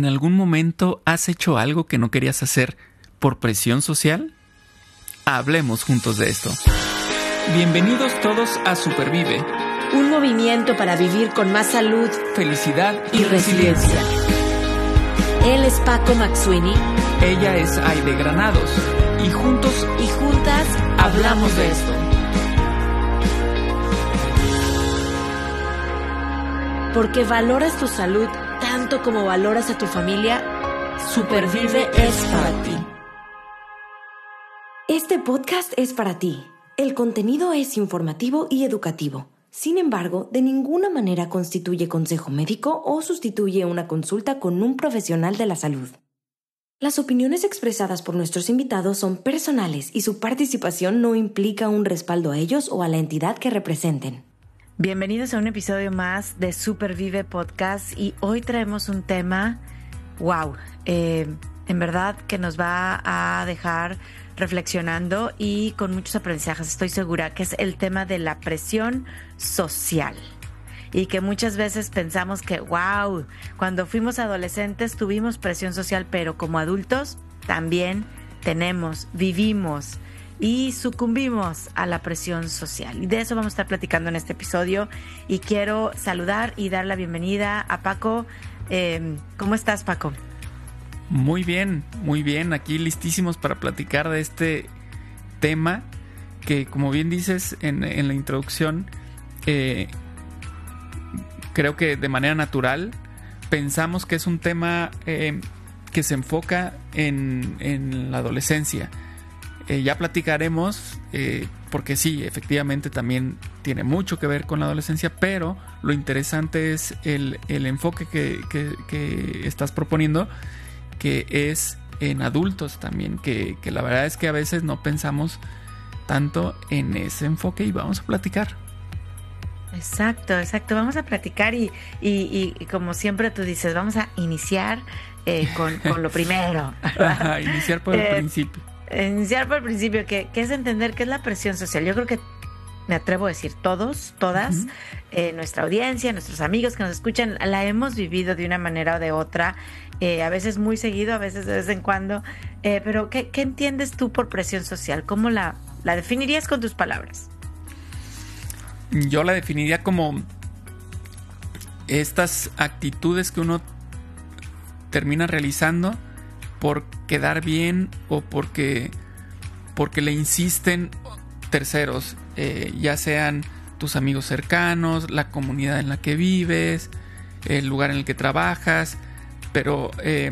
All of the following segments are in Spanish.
¿En algún momento has hecho algo que no querías hacer por presión social? Hablemos juntos de esto. Bienvenidos todos a Supervive, un movimiento para vivir con más salud, felicidad y resiliencia. Él es Paco Maxuini. Ella es Aide Granados. Y juntos y juntas hablamos de esto. Porque valoras tu salud tanto como valoras a tu familia, Supervive es para ti. Este podcast es para ti. El contenido es informativo y educativo. Sin embargo, de ninguna manera constituye consejo médico o sustituye una consulta con un profesional de la salud. Las opiniones expresadas por nuestros invitados son personales y su participación no implica un respaldo a ellos o a la entidad que representen. Bienvenidos a un episodio más de Supervive Podcast y hoy traemos un tema, en verdad que nos va a dejar reflexionando y con muchos aprendizajes, estoy segura, que es el tema de la presión social. Y que muchas veces pensamos que, cuando fuimos adolescentes tuvimos presión social, pero como adultos también vivimos y sucumbimos a la presión social. Y de eso vamos a estar platicando en este episodio. Y quiero saludar y dar la bienvenida a Paco. ¿Cómo estás, Paco? Muy bien. Aquí listísimos para platicar de este tema que, como bien dices en la introducción, creo que de manera natural pensamos que es un tema que se enfoca en la adolescencia. Ya platicaremos, porque sí, efectivamente también tiene mucho que ver con la adolescencia, pero lo interesante es el enfoque que estás proponiendo, que es en adultos también, que la verdad es que a veces no pensamos tanto en ese enfoque y vamos a platicar. Exacto, vamos a platicar y como siempre tú dices, vamos a iniciar con lo primero. Iniciar por el principio. Iniciar por el principio, que es entender qué es la presión social. Yo creo que me atrevo a decir todas, nuestra audiencia, nuestros amigos que nos escuchan, la hemos vivido de una manera o de otra, a veces muy seguido, a veces de vez en cuando, pero ¿qué entiendes tú por presión social? ¿Cómo la definirías con tus palabras? Yo la definiría como estas actitudes que uno termina realizando por quedar bien o porque le insisten terceros, ya sean tus amigos cercanos, la comunidad en la que vives, el lugar en el que trabajas, pero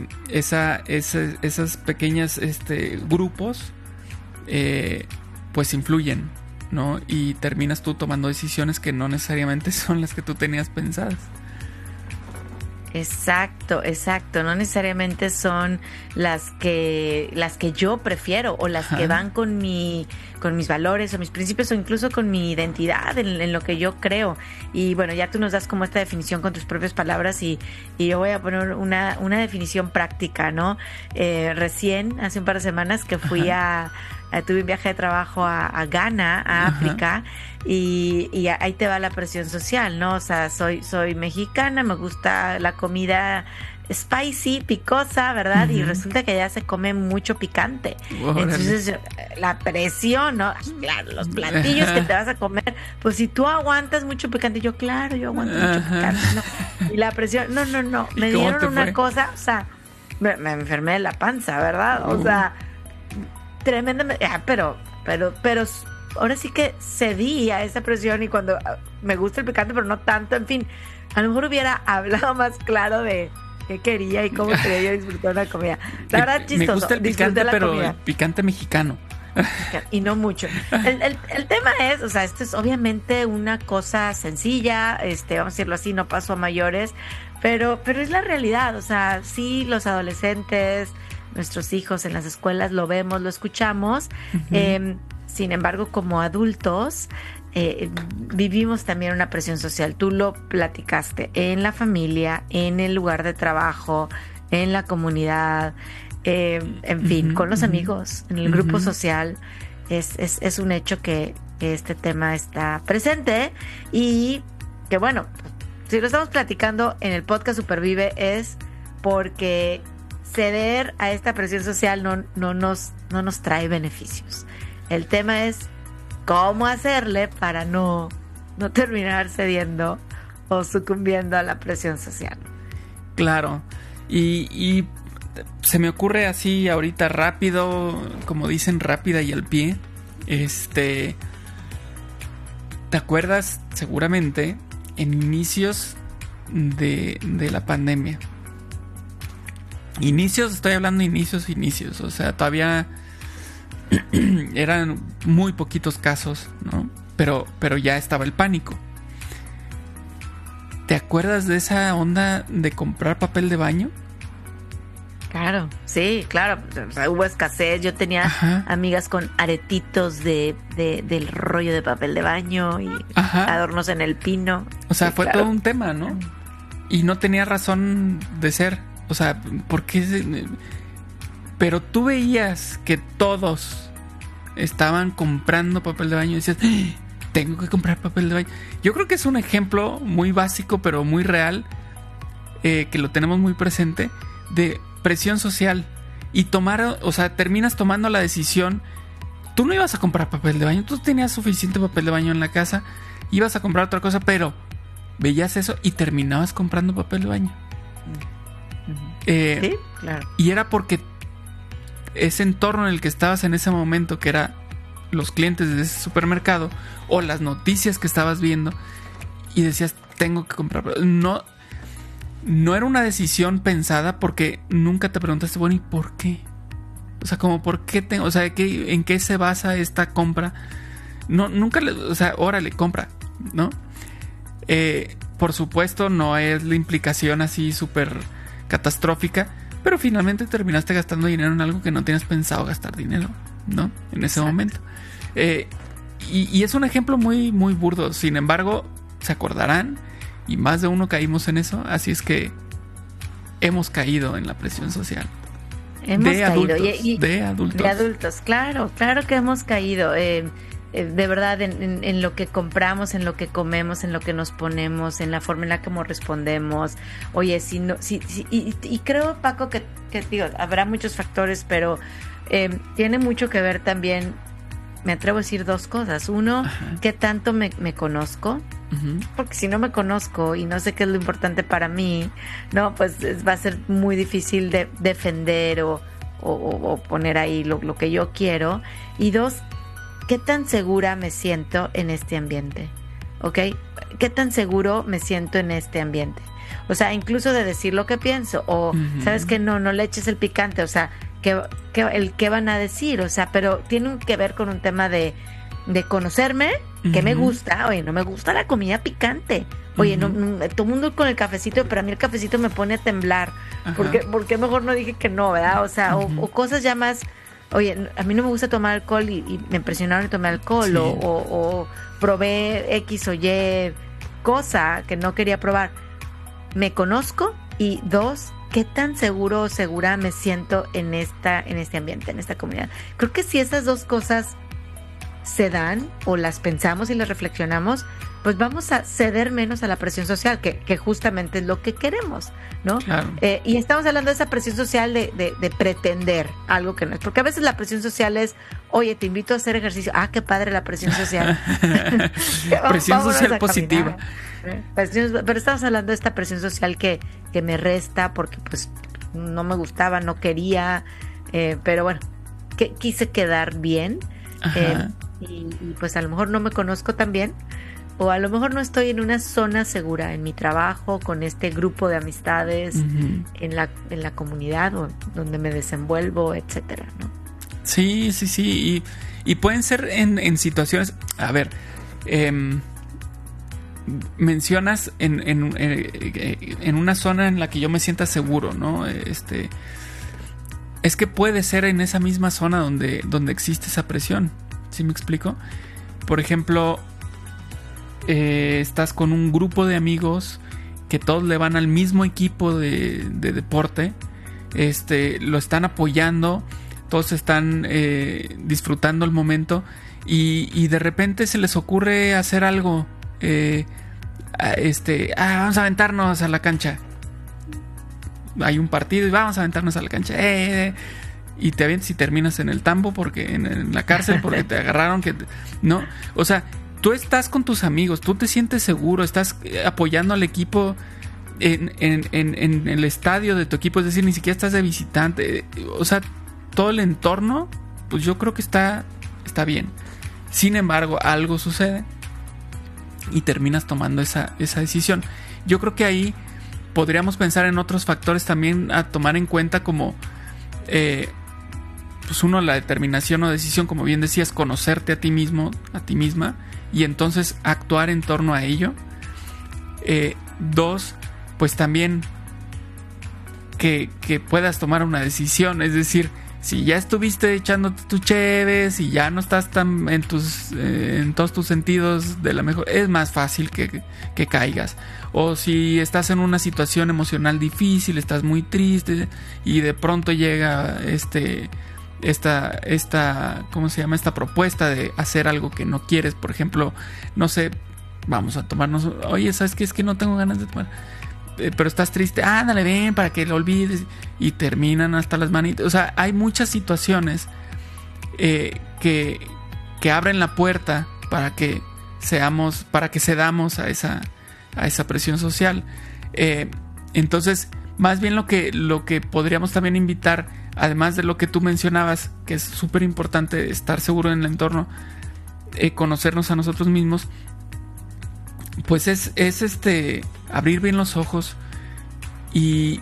esas pequeñas grupos pues influyen, ¿no? Y terminas tú tomando decisiones que no necesariamente son las que tú tenías pensadas. Exacto, no necesariamente son las que yo prefiero o las que van con mis valores o mis principios o incluso con mi identidad en lo que yo creo. Y bueno, ya tú nos das como esta definición con tus propias palabras y yo voy a poner una definición práctica, ¿no? Recién, hace un par de semanas que fui tuve un viaje de trabajo a Ghana, a África, y ahí te va la presión social, ¿no? O sea, soy mexicana, me gusta la comida spicy, picosa, ¿verdad? Y resulta que allá se come mucho picante. Entonces, la presión, ¿no? Claro, los platillos que te vas a comer, pues si tú aguantas mucho picante, yo aguanto mucho picante, ¿no? Y la presión, no, me dieron una cosa, o sea, me enfermé de la panza, ¿verdad? O sea, tremendamente, pero ahora sí que cedí a esa presión y cuando me gusta el picante, pero no tanto, en fin, a lo mejor hubiera hablado más claro de qué quería y cómo quería yo disfrutar una comida. La verdad, chistoso. Me gusta el picante, pero el picante mexicano. Y no mucho. El tema es, o sea, esto es obviamente una cosa sencilla, vamos a decirlo así, no paso a mayores, pero es la realidad, o sea, sí, los adolescentes, nuestros hijos en las escuelas lo vemos, lo escuchamos. Sin embargo, como adultos vivimos también una presión social. Tú lo platicaste en la familia, en el lugar de trabajo, en la comunidad, en fin, con los amigos, en el grupo social. Es un hecho que este tema está presente y que bueno, si lo estamos platicando en el podcast Supervive es porque ceder a esta presión social no nos trae beneficios. El tema es cómo hacerle para no terminar cediendo o sucumbiendo a la presión social. Claro, y se me ocurre así ahorita rápido, como dicen, rápida y al pie. ¿Te acuerdas seguramente en inicios de la pandemia? Inicios, estoy hablando inicios, o sea, todavía eran muy poquitos casos, ¿no? Pero ya estaba el pánico. ¿Te acuerdas de esa onda de comprar papel de baño? Claro, sí, claro. O sea, hubo escasez. Yo tenía amigas con aretitos del rollo de papel de baño y adornos en el pino. O sea, sí, fue claro. todo un tema, ¿no? Y no tenía razón de ser. O sea, ¿por qué? Pero tú veías que todos estaban comprando papel de baño y decías, tengo que comprar papel de baño. Yo creo que es un ejemplo muy básico, pero muy real, que lo tenemos muy presente, de presión social. Y terminas tomando la decisión. Tú no ibas a comprar papel de baño, tú tenías suficiente papel de baño en la casa, ibas a comprar otra cosa, pero veías eso y terminabas comprando papel de baño. Sí, claro. Y era porque ese entorno en el que estabas en ese momento, que era los clientes de ese supermercado o las noticias que estabas viendo, y decías, tengo que comprar. No era una decisión pensada, porque nunca te preguntaste, bueno, ¿y por qué? O sea, como, ¿por qué tengo? O sea, ¿en qué se basa esta compra? No, nunca, o sea, órale, compra, ¿no? Por supuesto, no es la implicación así súper catastrófica, pero finalmente terminaste gastando dinero en algo que no tienes pensado gastar dinero, ¿no? En ese momento. Y es un ejemplo muy, muy burdo. Sin embargo, se acordarán, y más de uno caímos en eso. Así es que hemos caído en la presión social. De adultos, claro que hemos caído. De verdad, en lo que compramos, en lo que comemos, en lo que nos ponemos, en la forma en la que respondemos. Oye, y creo, Paco, que digo, habrá muchos factores, pero tiene mucho que ver también. Me atrevo a decir dos cosas. Uno, ¿qué tanto me conozco? Porque si no me conozco y no sé qué es lo importante para mí, no, pues va a ser muy difícil de defender o poner ahí lo que yo quiero. Y dos, ¿qué tan segura me siento en este ambiente? ¿Ok? ¿Qué tan seguro me siento en este ambiente? O sea, incluso de decir lo que pienso, o ¿sabes qué? No le eches el picante, o sea, ¿qué van a decir? O sea, pero tiene que ver con un tema de conocerme, que me gusta. Oye, no me gusta la comida picante. Oye, no, todo el mundo con el cafecito, pero a mí el cafecito me pone a temblar. ¿Por qué mejor no dije que no, verdad? O sea, o cosas ya más. Oye, a mí no me gusta tomar alcohol y me impresionaron y tomé alcohol, sí. o probé X o Y cosa que no quería probar. Me conozco, y dos, ¿qué tan seguro o segura me siento en este ambiente, en esta comunidad? Creo que si esas dos cosas se dan, o las pensamos y las reflexionamos, pues vamos a ceder menos a la presión social, que justamente es lo que queremos, ¿no? Claro. Y estamos hablando de esa presión social de pretender algo que no es, porque a veces la presión social es, oye, te invito a hacer ejercicio. Ah, qué padre la presión social. Presión social positiva. Pero estamos hablando de esta presión social que me resta porque pues no me gustaba, no quería, pero bueno, quise quedar bien, y pues a lo mejor no me conozco tan bien, o a lo mejor no estoy en una zona segura en mi trabajo, con este grupo de amistades, en la comunidad o donde me desenvuelvo, etcétera, ¿no? Sí. Y pueden ser en situaciones. A ver, mencionas en una zona en la que yo me sienta seguro, ¿no? Es que puede ser en esa misma zona donde existe esa presión. ¿Sí me explico? Por ejemplo, estás con un grupo de amigos que todos le van al mismo equipo de deporte, lo están apoyando, todos están disfrutando el momento, y de repente se les ocurre hacer algo, vamos a aventarnos a la cancha. hay un partido y vamos a aventarnos a la cancha. Y te avientas y terminas en el tambo porque en la cárcel porque te agarraron. No, o sea, tú estás con tus amigos, tú te sientes seguro, estás apoyando al equipo en el estadio de tu equipo, es decir, ni siquiera estás de visitante. O sea, todo el entorno, pues yo creo que está bien. Sin embargo, algo sucede y terminas tomando esa decisión. Yo creo que ahí podríamos pensar en otros factores también a tomar en cuenta, como pues uno, la determinación o decisión, como bien decías, conocerte a ti mismo, a ti misma, y entonces actuar en torno a ello. 2, pues también que puedas tomar una decisión, es decir, si ya estuviste echándote tus cheves y ya no estás tan en todos tus sentidos de la mejor, es más fácil que caigas. O si estás en una situación emocional difícil, estás muy triste y de pronto llega esta ¿cómo se llama? Esta propuesta de hacer algo que no quieres, por ejemplo, no sé, vamos a tomarnos, oye, ¿sabes qué? Es que no tengo ganas de tomar, pero estás triste, ándale, ven para que lo olvides, y terminan hasta las manitas. O sea, hay muchas situaciones que abren la puerta para que cedamos a esa presión social. Entonces, más bien lo que podríamos también invitar, además de lo que tú mencionabas, que es súper importante estar seguro en el entorno, conocernos a nosotros mismos, pues es abrir bien los ojos y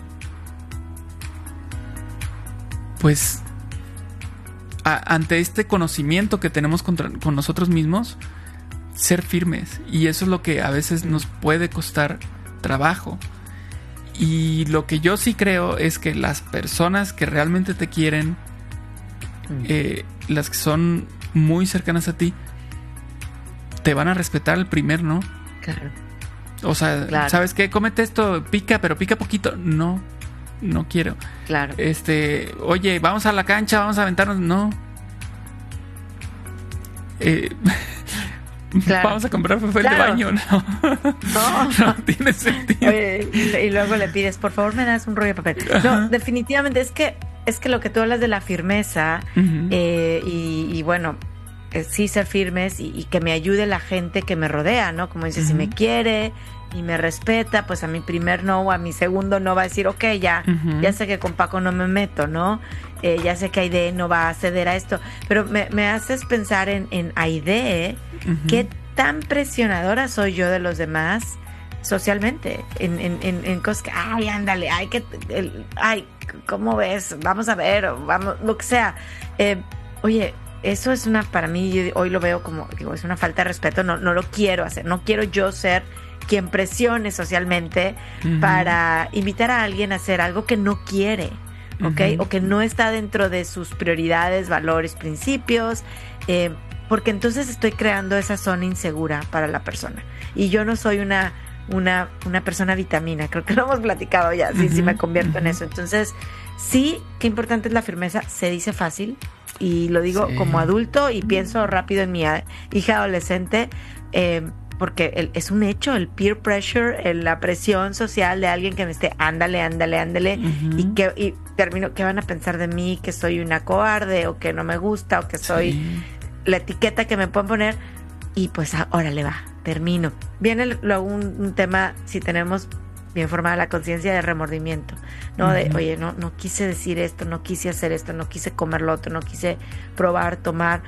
pues ante este conocimiento que tenemos con nosotros mismos, ser firmes. Y eso es lo que a veces nos puede costar trabajo. Y lo que yo sí creo es que las personas que realmente te quieren, las que son muy cercanas a ti, te van a respetar el primer no. Claro. O sea, claro. ¿Sabes qué? Cómete esto, pica, pero pica poquito. No quiero. Claro. Oye, vamos a la cancha, vamos a aventarnos. No. Claro. Vamos a comprar papel de baño. No tiene sentido. Oye, y luego le pides, por favor, me das un rollo de papel. No, definitivamente es que lo que tú hablas de la firmeza, y bueno, sí ser firmes y que me ayude la gente que me rodea, ¿no? Como dices, si me quiere y me respeta, pues a mi primer no o a mi segundo no va a decir, ok, ya sé que con Paco no me meto, ¿no? Ya sé que Aide no va a ceder a esto, pero me haces pensar en Aide, qué tan presionadora soy yo de los demás socialmente, en cosas que, ay, ándale, ay, ¿cómo ves? Vamos a ver, vamos, lo que sea. Oye, eso es para mí, yo hoy lo veo como, digo, es una falta de respeto, no lo quiero hacer, no quiero yo ser quien presione socialmente para invitar a alguien a hacer algo que no quiere, ¿ok? O que no está dentro de sus prioridades, valores, principios, porque entonces estoy creando esa zona insegura para la persona. Y yo no soy una persona vitamina, creo que lo hemos platicado ya, si me convierto en eso. Entonces, sí, qué importante es la firmeza, se dice fácil, y lo digo como adulto y pienso rápido en mi hija adolescente, porque es un hecho, el peer pressure, la presión social de alguien que me esté, ándale, y termino, ¿qué van a pensar de mí? Que soy una cobarde, o que no me gusta, o que soy la etiqueta que me pueden poner, y pues órale va, termino. Viene luego un tema, si tenemos bien formada la conciencia, de remordimiento, ¿no? De, oye, no quise decir esto, no quise hacer esto, no quise comer lo otro, no quise probar, tomar,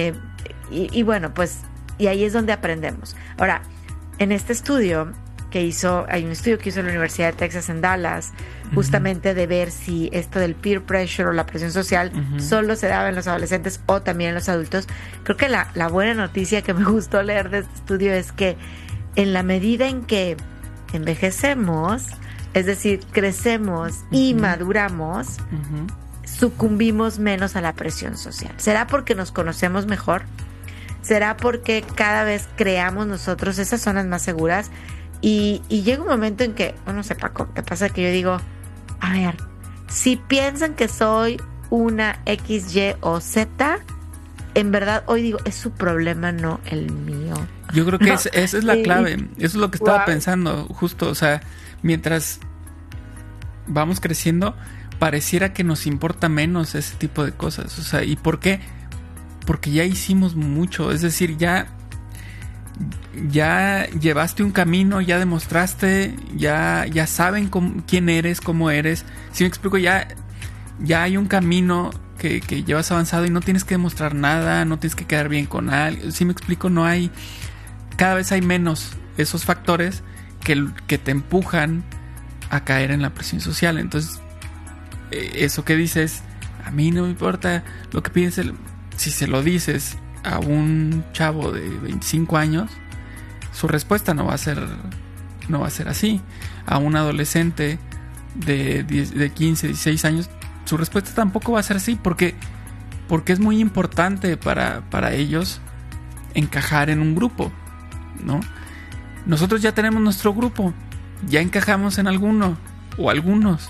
y bueno, pues, y ahí es donde aprendemos. Ahora, en este estudio hay un estudio que hizo la Universidad de Texas en Dallas, justamente de ver si esto del peer pressure o la presión social solo se daba en los adolescentes o también en los adultos. Creo que la buena noticia que me gustó leer de este estudio es que en la medida en que envejecemos, es decir, crecemos y maduramos, sucumbimos menos a la presión social. ¿Será porque nos conocemos mejor? ¿Será porque cada vez creamos nosotros esas zonas más seguras? Y llega un momento en que, no sé, Paco, ¿qué pasa? Que yo digo, a ver, si piensan que soy una X, Y o Z, en verdad hoy digo, es su problema, no el mío. Yo creo que esa es la clave. Eso es lo que estaba pensando, justo. O sea, mientras vamos creciendo, pareciera que nos importa menos ese tipo de cosas. O sea, ¿y por qué? Porque ya hicimos mucho. Es decir, ya llevaste un camino, ya demostraste, ya saben quién eres, cómo eres. Si me explico, ya hay un camino que llevas avanzado y no tienes que demostrar nada, no tienes que quedar bien con alguien. Si me explico, cada vez hay menos esos factores que te empujan a caer en la presión social. Entonces, eso que dices, a mí no me importa lo que piense. Si se lo dices a un chavo de 25 años, su respuesta no va a ser así. A un adolescente de 15, 16 años, su respuesta tampoco va a ser así, porque es muy importante para ellos encajar en un grupo, ¿no? Nosotros ya tenemos nuestro grupo, ya encajamos en alguno o algunos.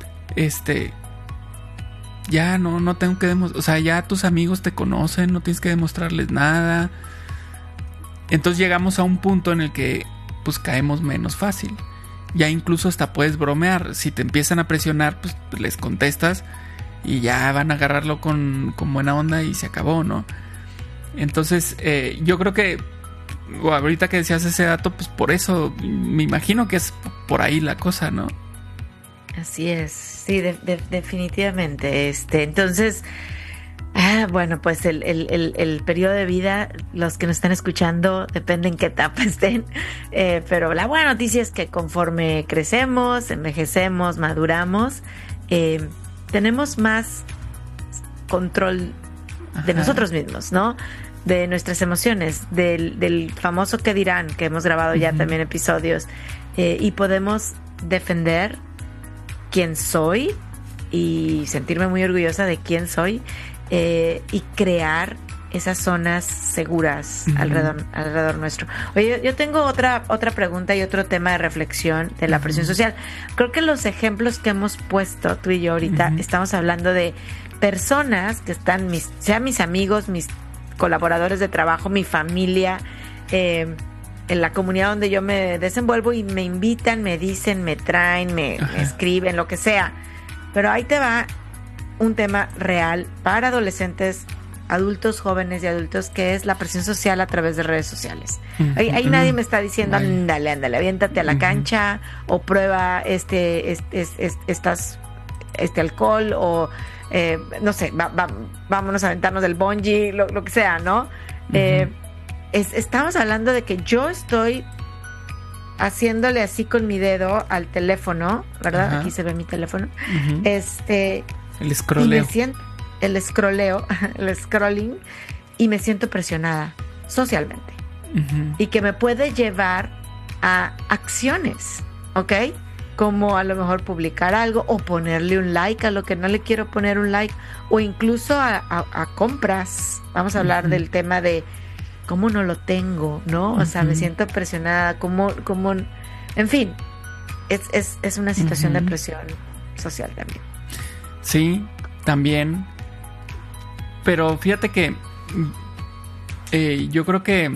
Ya no tengo que demostrar, o sea, ya tus amigos te conocen, no tienes que demostrarles nada. Entonces llegamos a un punto en el que pues caemos menos fácil. Ya incluso hasta puedes bromear. Si te empiezan a presionar, pues les contestas y ya van a agarrarlo con buena onda y se acabó, ¿no? Entonces yo creo que ahorita que decías ese dato, pues por eso me imagino que es por ahí la cosa, ¿no? Así es, sí, definitivamente. Entonces, bueno, pues el periodo de vida, los que nos están escuchando, depende en qué etapa estén, pero la buena noticia es que conforme crecemos, envejecemos, maduramos, tenemos más control de nosotros mismos, ¿no? De nuestras emociones, del famoso qué dirán, que hemos grabado ya también episodios, y podemos defender quién soy y sentirme muy orgullosa de quién soy, y crear esas zonas seguras alrededor nuestro. Oye, yo tengo otra pregunta y otro tema de reflexión de la presión social. Creo que los ejemplos que hemos puesto tú y yo ahorita, estamos hablando de personas que están, sean mis amigos, mis colaboradores de trabajo, mi familia, en la comunidad donde yo me desenvuelvo, y me invitan, me dicen, me traen, me escriben, lo que sea. Pero ahí te va un tema real para adolescentes, adultos, jóvenes y adultos, que es la presión social a través de redes sociales. Ahí nadie me está diciendo, ándale, aviéntate a la cancha, o prueba este alcohol, o no sé, vámonos a aventarnos del bungee, lo que sea, ¿no? Estamos hablando de que yo estoy haciéndole así con mi dedo al teléfono, ¿verdad? Aquí se ve mi teléfono. El scrolleo. El scrolling, y me siento presionada socialmente. Y que me puede llevar a acciones, ¿ok? Como a lo mejor publicar algo, o ponerle un like a lo que no le quiero poner un like, o incluso a compras. Vamos a hablar del tema de cómo no lo tengo, ¿no? O sea, me siento presionada, como en fin, es una situación de presión social también. Sí, también. Pero fíjate que yo creo que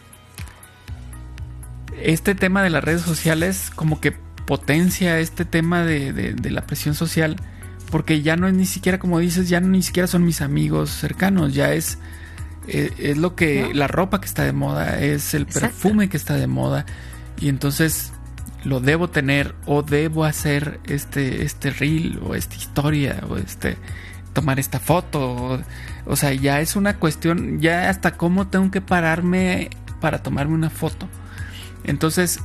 este tema de las redes sociales como que potencia este tema de la presión social, porque ya no es ni siquiera, como dices, ya no ni siquiera son mis amigos cercanos, ya es lo que, ¿no? La ropa que está de moda, es el perfume que está de moda, y entonces lo debo tener, o debo hacer este reel, o esta historia, o tomar esta foto, o sea, ya es una cuestión, ya hasta cómo tengo que pararme para tomarme una foto. Entonces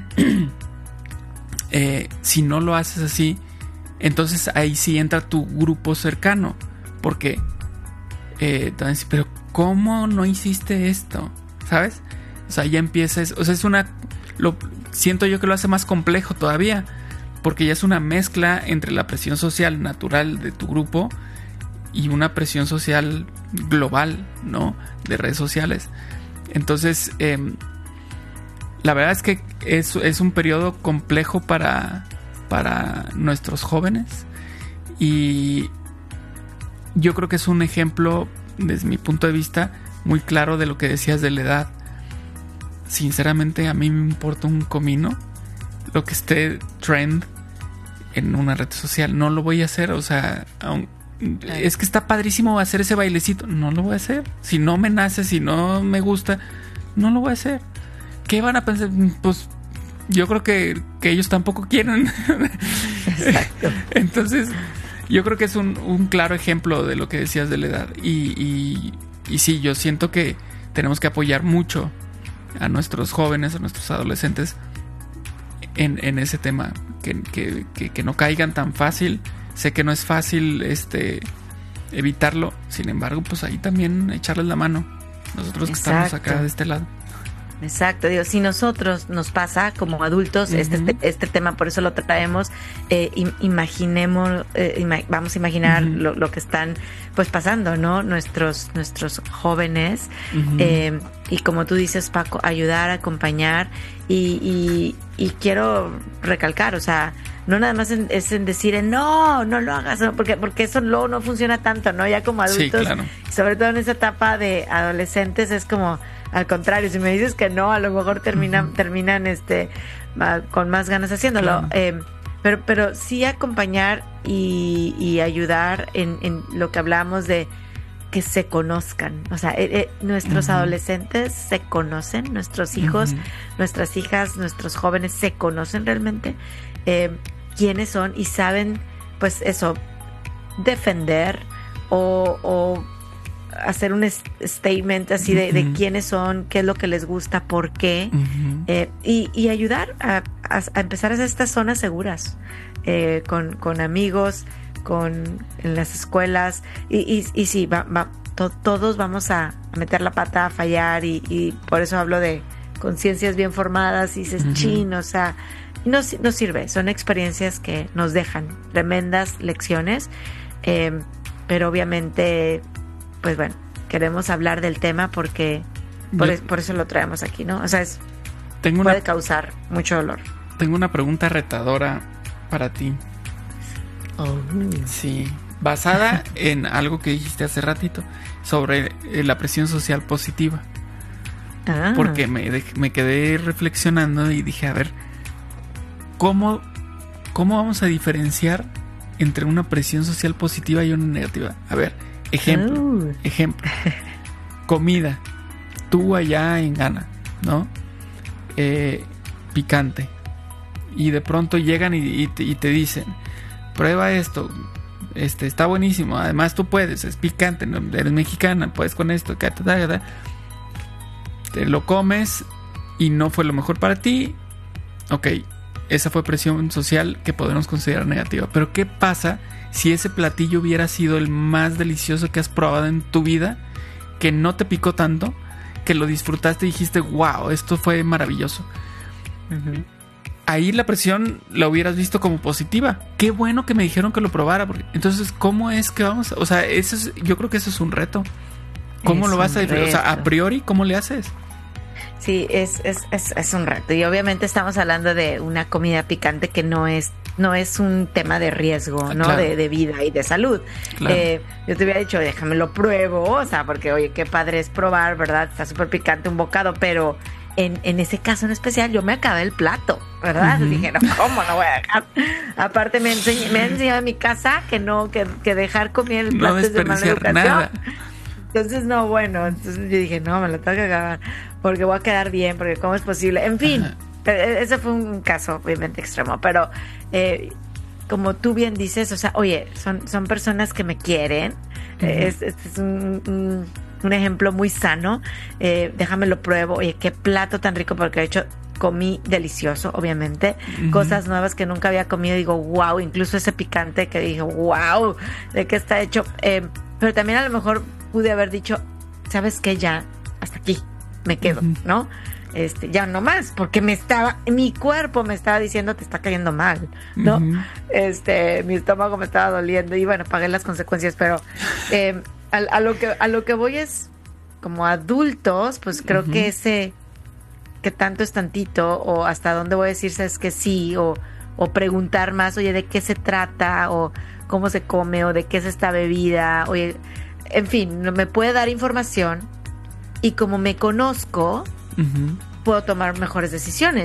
si no lo haces así, entonces ahí sí entra tu grupo cercano, porque te van a decir, pero ¿cómo no hiciste esto? ¿Sabes? O sea, ya empiezas, o sea, siento yo que lo hace más complejo todavía, porque ya es una mezcla entre la presión social natural de tu grupo y una presión social global, ¿no? De redes sociales. Entonces, la verdad es que es un periodo complejo para nuestros jóvenes, y yo creo que es un ejemplo, desde mi punto de vista, muy claro de lo que decías de la edad. Sinceramente, a mí me importa un comino lo que esté trend en una red social. No lo voy a hacer, o sea, es que está padrísimo hacer ese bailecito. No lo voy a hacer. Si no me nace, si no me gusta, no lo voy a hacer. ¿Qué van a pensar? Pues yo creo que ellos tampoco quieren. Exacto. Entonces, yo creo que es un claro ejemplo de lo que decías de la edad. Y sí, yo siento que tenemos que apoyar mucho a nuestros jóvenes, a nuestros adolescentes en ese tema. Que no caigan tan fácil. Sé que no es fácil evitarlo. Sin embargo, pues ahí también echarles la mano. Nosotros que estamos acá de este lado. Exacto, digo, si nosotros nos pasa como adultos, este tema, por eso lo traemos, imaginemos, vamos a imaginar lo que están pues pasando, ¿no? Nuestros jóvenes, y como tú dices, Paco, ayudar, acompañar, y quiero recalcar, o sea, no nada más es en decir no lo hagas, ¿no? porque eso luego no funciona tanto, ¿no? Ya como adultos, sí, claro. Sobre todo en esa etapa de adolescentes, es como al contrario, si me dices que no, a lo mejor terminan con más ganas haciéndolo. Claro. Pero sí acompañar y ayudar en lo que hablamos de que se conozcan. O sea, nuestros adolescentes se conocen, nuestros hijos, nuestras hijas, nuestros jóvenes se conocen realmente quiénes son y saben, pues eso, defender o hacer un statement así de quiénes son, qué es lo que les gusta, por qué, y ayudar a empezar a hacer estas zonas seguras con amigos, en las escuelas, y sí, todos vamos a meter la pata, a fallar, y por eso hablo de conciencias bien formadas, y dices, o sea, no sirve, son experiencias que nos dejan tremendas lecciones, pero obviamente, pues bueno, queremos hablar del tema porque por eso lo traemos aquí, ¿no? O sea, puede causar mucho dolor. Tengo una pregunta retadora para ti. Oh. Sí, basada en algo que dijiste hace ratito sobre la presión social positiva. Porque me quedé reflexionando y dije, a ver, ¿cómo vamos a diferenciar entre una presión social positiva y una negativa? A ver, ejemplo. Comida. Tú allá en Ghana, ¿no? Picante. Y de pronto llegan y te dicen, prueba esto, está buenísimo, además tú puedes, es picante, ¿no? Eres mexicana, puedes con esto, te lo comes y no fue lo mejor para ti. Ok, esa fue presión social que podemos considerar negativa. Pero ¿qué pasa si ese platillo hubiera sido el más delicioso que has probado en tu vida, que no te picó tanto, que lo disfrutaste y dijiste, wow, esto fue maravilloso? Ahí la presión la hubieras visto como positiva. Qué bueno que me dijeron que lo probara. Porque, entonces, ¿cómo es que vamos? O sea, yo creo que eso es un reto. ¿Cómo lo vas a diferenciar? O sea, a priori, ¿cómo le haces? Sí, es un reto. Y obviamente estamos hablando de una comida picante que no es un tema de riesgo, ¿no? Claro. De vida y de salud. Claro. Yo te hubiera dicho, déjame lo pruebo, o sea, porque oye, qué padre es probar, ¿verdad? Está súper picante un bocado, pero en ese caso en especial yo me acabé el plato, ¿verdad? Dije, no, ¿cómo no voy a dejar? Aparte me han enseñado en mi casa que dejar comer el plato es de mala educación. Nada. Entonces, no, bueno, entonces yo dije, no, me lo tengo que acabar porque voy a quedar bien, porque ¿cómo es posible? En fin, ese fue un caso obviamente extremo, pero como tú bien dices, o sea, oye, son personas que me quieren, es un ejemplo muy sano, déjame lo pruebo, oye, qué plato tan rico, porque de hecho comí delicioso, obviamente, cosas nuevas que nunca había comido, digo, wow, incluso ese picante que dije, wow, ¿de qué está hecho? Pero también a lo mejor pude haber dicho, ¿sabes qué? Ya, hasta aquí me quedo, ¿no? Ya no más, porque mi cuerpo me estaba diciendo, te está cayendo mal, ¿no? Mi estómago me estaba doliendo y bueno, pagué las consecuencias, pero a lo que voy es, como adultos, pues creo que ese que tanto es tantito, o hasta dónde voy a decir, sabes que sí, o preguntar más, oye, ¿de qué se trata? O cómo se come, o de qué es esta bebida, oye, en fin, me puede dar información y como me conozco, puedo tomar mejores decisiones.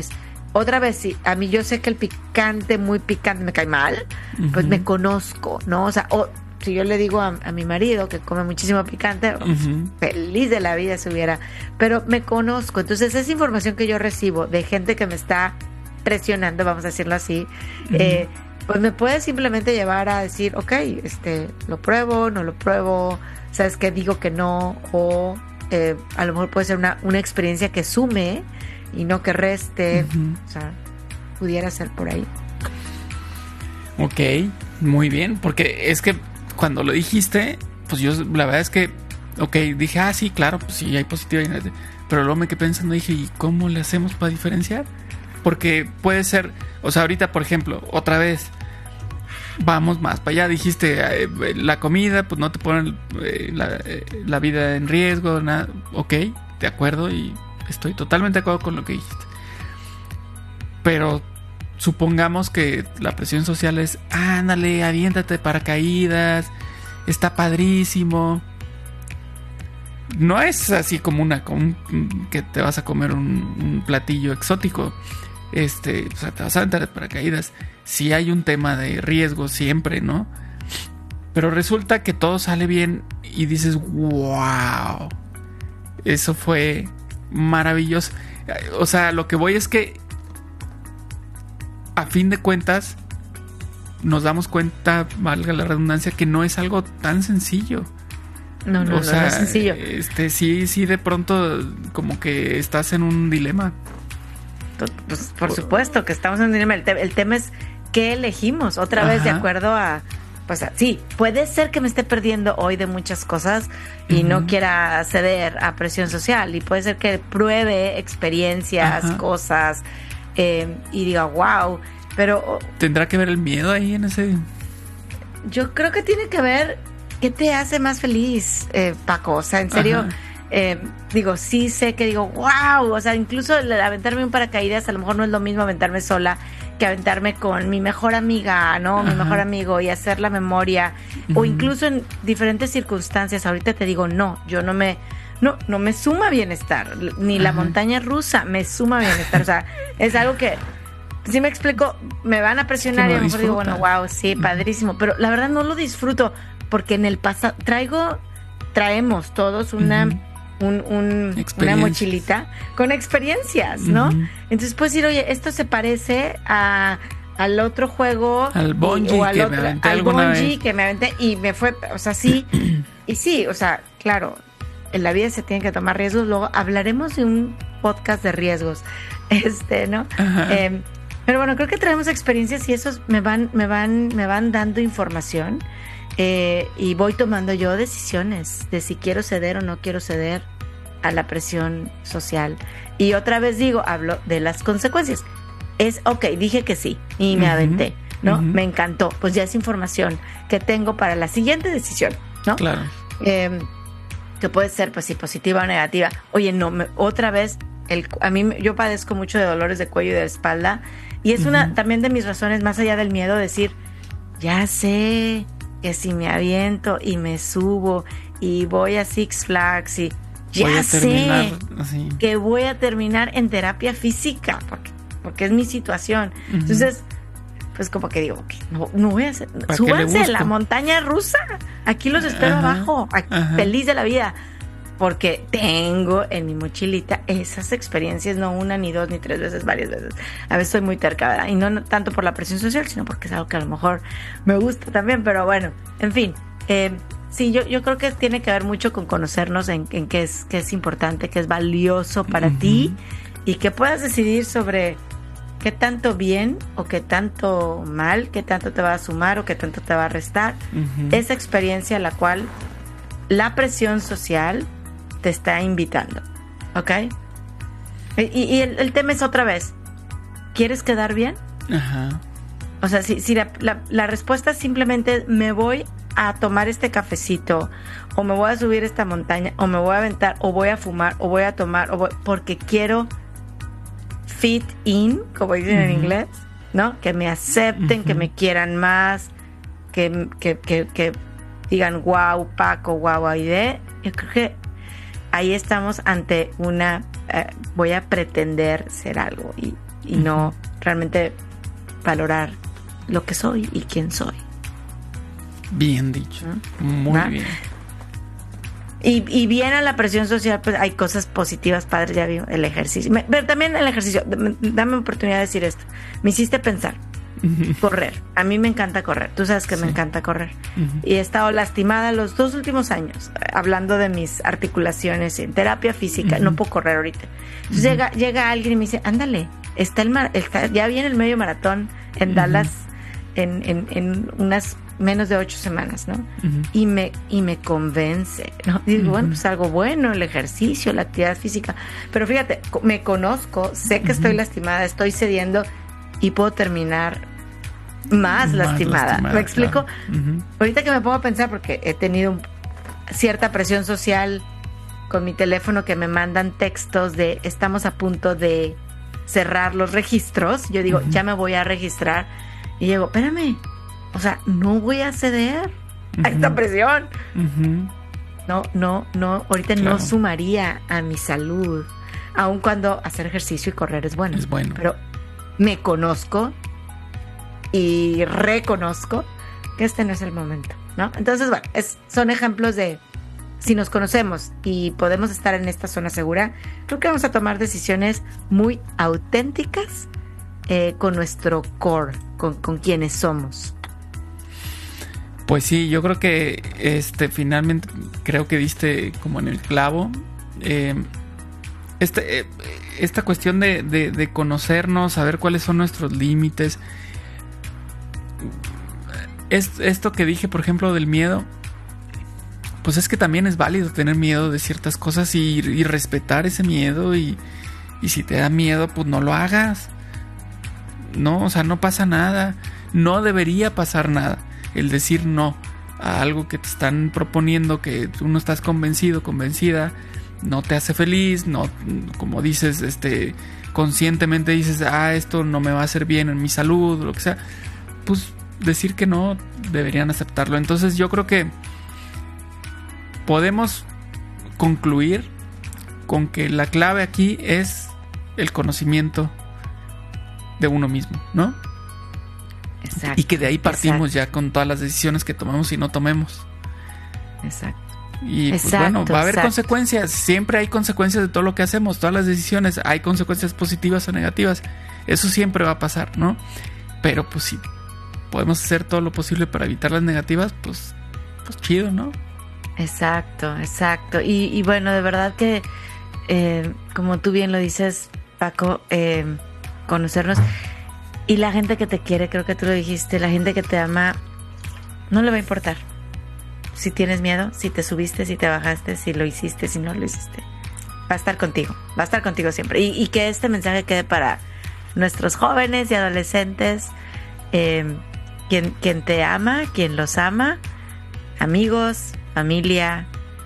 otra vez, sí, a mí yo sé que el picante, muy picante, me cae mal, pues me conozco, ¿no? O sea, si yo le digo a mi marido que come muchísimo picante, feliz de la vida se hubiera, pero me conozco. Entonces, esa información que yo recibo de gente que me está presionando, vamos a decirlo así, pues me puede simplemente llevar a decir, ok, lo pruebo, no lo pruebo, sabes que digo que no, o a lo mejor puede ser una experiencia que sume y no que reste, o sea, pudiera ser por ahí. Ok, muy bien, porque es que cuando lo dijiste, pues yo la verdad es que, ok, dije, sí, claro, pues sí, hay positiva y negativa, pero luego me quedé pensando, dije, ¿y cómo le hacemos para diferenciar? Porque puede ser, o sea, ahorita, por ejemplo, otra vez, vamos más para allá, dijiste, la comida, pues no te ponen la vida en riesgo, nada, ok, de acuerdo, y estoy totalmente de acuerdo con lo que dijiste. Pero supongamos que la presión social es, ándale, aviéntate de paracaídas, está padrísimo. No es así como que te vas a comer un platillo exótico. O sea, te vas a aventar de paracaídas. Sí hay un tema de riesgo siempre, ¿no? Pero resulta que todo sale bien y dices, wow, eso fue maravilloso. O sea, lo que voy es que a fin de cuentas nos damos cuenta, valga la redundancia, que no es algo tan sencillo. No es sencillo. Sí, de pronto como que estás en un dilema. Pues por supuesto que estamos en un dilema. El tema es qué elegimos, otra vez de acuerdo a... Pues sí, puede ser que me esté perdiendo hoy de muchas cosas y no quiera ceder a presión social, y puede ser que pruebe experiencias, cosas, y diga, wow, pero... ¿Tendrá que ver el miedo ahí en ese...? Yo creo que tiene que ver qué te hace más feliz, Paco. O sea, en serio, sí sé que digo, wow, o sea, incluso aventarme un paracaídas a lo mejor no es lo mismo aventarme sola que aventarme con mi mejor amiga, ¿no? Mi mejor amigo, y hacer la memoria, o incluso en diferentes circunstancias. Ahorita te digo, no me suma bienestar, ni la montaña rusa me suma bienestar. O sea, es algo que, si me explico, me van a presionar y a lo mejor digo, bueno, wow, sí, padrísimo, pero la verdad no lo disfruto, porque en el pasado traemos todos una mochilita con experiencias, ¿no? Entonces puedes decir, oye, esto se parece al otro juego, al bungee que me aventé y me fue, o sea, sí, y sí, o sea, claro, en la vida se tienen que tomar riesgos. Luego hablaremos de un podcast de riesgos, ¿no? Pero bueno, creo que traemos experiencias y esos me van dando información. Y voy tomando yo decisiones de si quiero ceder o no quiero ceder a la presión social. Y otra vez hablo de las consecuencias. Dije que sí y me aventé, ¿no? Me encantó. Pues ya es información que tengo para la siguiente decisión, ¿no? Claro. Que puede ser, pues, sí, positiva o negativa. Oye, otra vez, yo padezco mucho de dolores de cuello y de espalda, y es una también de mis razones, más allá del miedo, decir, ya sé que si me aviento y me subo y voy a Six Flags y ya sé que voy a terminar en terapia física porque es mi situación. Entonces, pues como que digo, no voy a hacer, súbanse a la montaña rusa, aquí los espero abajo, feliz de la vida, porque tengo en mi mochilita esas experiencias, no una, ni dos, ni tres veces, varias veces. A veces soy muy terca, ¿verdad? Y no tanto por la presión social, sino porque es algo que a lo mejor me gusta también, pero bueno, en fin. Sí, yo creo que tiene que ver mucho con conocernos en qué es importante, qué es valioso para ti, y que puedas decidir sobre qué tanto bien o qué tanto mal, qué tanto te va a sumar o qué tanto te va a restar esa experiencia a la cual la presión social te está invitando, ¿ok? Y el tema es otra vez, ¿quieres quedar bien? O sea, si la respuesta es simplemente me voy a tomar este cafecito, o me voy a subir esta montaña, o me voy a aventar, o voy a fumar, o voy a tomar, porque quiero fit in, como dicen en inglés, ¿no? Que me acepten, que me quieran más, que digan, wow, Paco, wow, Aide. Yo creo que ahí estamos ante voy a pretender ser algo, y y no realmente valorar lo que soy y quién soy. Bien dicho. Muy bien. Y bien a la presión social, pues hay cosas positivas, padre, ya vio, el ejercicio. Pero también el ejercicio, dame oportunidad de decir esto. Me hiciste pensar. Correr. A mí me encanta correr. Tú sabes que me encanta correr. Y he estado lastimada los 2 últimos años, hablando de mis articulaciones en terapia física. No puedo correr ahorita. Entonces llega alguien y me dice, ándale, ya viene el medio maratón en Dallas en unas menos de 8 semanas, ¿no? Y me convence, ¿no? Digo, bueno, pues algo bueno, el ejercicio, la actividad física. Pero fíjate, me conozco, sé que estoy lastimada, estoy cediendo y puedo terminar más lastimada. ¿Me explico? Claro. Ahorita que me pongo a pensar, porque he tenido cierta presión social con mi teléfono, que me mandan textos de estamos a punto de cerrar los registros. Yo digo, ya me voy a registrar. Y digo, espérame, o sea, no voy a ceder a esta presión. No, ahorita claro. No sumaría a mi salud, aun cuando hacer ejercicio y correr es bueno. Pero me conozco y reconozco que este no es el momento, ¿no? Entonces, bueno, son ejemplos de si nos conocemos y podemos estar en esta zona segura, creo que vamos a tomar decisiones muy auténticas con nuestro core, con quienes somos. Pues sí, yo creo que finalmente creo que diste como en el clavo. Esta cuestión de conocernos, saber cuáles son nuestros límites. Esto que dije, por ejemplo, del miedo, pues es que también es válido tener miedo de ciertas cosas y respetar ese miedo y si te da miedo, pues no lo hagas. No, o sea, no pasa nada. No debería pasar nada. El decir no a algo que te están proponiendo, que tú no estás convencido, convencida, no te hace feliz, no, como dices, conscientemente dices, esto no me va a hacer bien en mi salud, o lo que sea, pues decir que no, deberían aceptarlo. Entonces yo creo que podemos concluir con que la clave aquí es el conocimiento de uno mismo, ¿no? Exacto. Y que de ahí partimos ya con todas las decisiones que tomemos y no tomemos. Exacto. Y pues bueno, va a haber consecuencias. Siempre hay consecuencias de todo lo que hacemos. Todas las decisiones hay consecuencias positivas o negativas. Eso siempre va a pasar, ¿no? Pero pues si podemos hacer todo lo posible para evitar las negativas, pues chido, ¿no? Exacto. Y bueno, de verdad que como tú bien lo dices, Paco, conocernos. Y la gente que te quiere, creo que tú lo dijiste, la gente que te ama, no le va a importar si tienes miedo, si te subiste, si te bajaste, si lo hiciste, si no lo hiciste. Va a estar contigo siempre. Y que este mensaje quede para nuestros jóvenes y adolescentes, quien te ama, quien los ama, amigos, familia,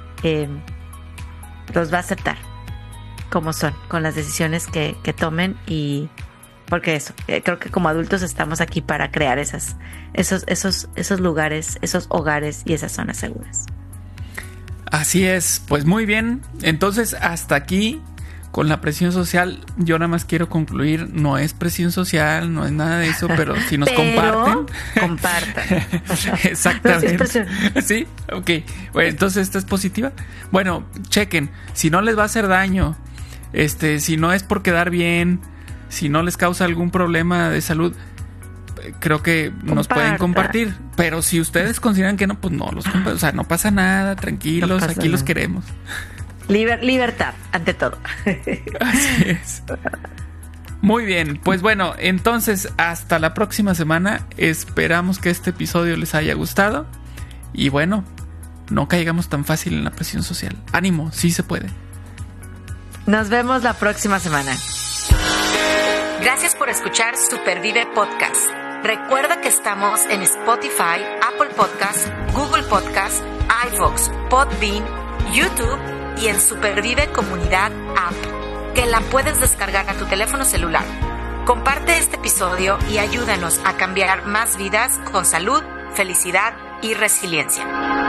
los va a aceptar como son, con las decisiones que tomen. Y porque creo que como adultos estamos aquí para crear esos lugares, esos hogares y esas zonas seguras. Así es, pues muy bien. Entonces hasta aquí con la presión social. Yo nada más quiero concluir, no es presión social, no es nada de eso, pero si nos compartan. Exactamente. No, sí, ok. Bueno, entonces esta es positiva. Bueno, chequen, si no les va a hacer daño, si no es por quedar bien, si no les causa algún problema de salud, creo que nos pueden compartir. Pero si ustedes consideran que no, pues no los compartan. O sea, no pasa nada, tranquilos, no pasa aquí nada. Los queremos. Libertad, ante todo. Así es. Muy bien, pues bueno, entonces hasta la próxima semana. Esperamos que este episodio les haya gustado. Y bueno, no caigamos tan fácil en la presión social. Ánimo, sí se puede. Nos vemos la próxima semana. Gracias por escuchar Supervive Podcast. Recuerda que estamos en Spotify, Apple Podcasts, Google Podcasts, iVoox, Podbean, YouTube y en Supervive Comunidad App, que la puedes descargar a tu teléfono celular. Comparte este episodio y ayúdanos a cambiar más vidas con salud, felicidad y resiliencia.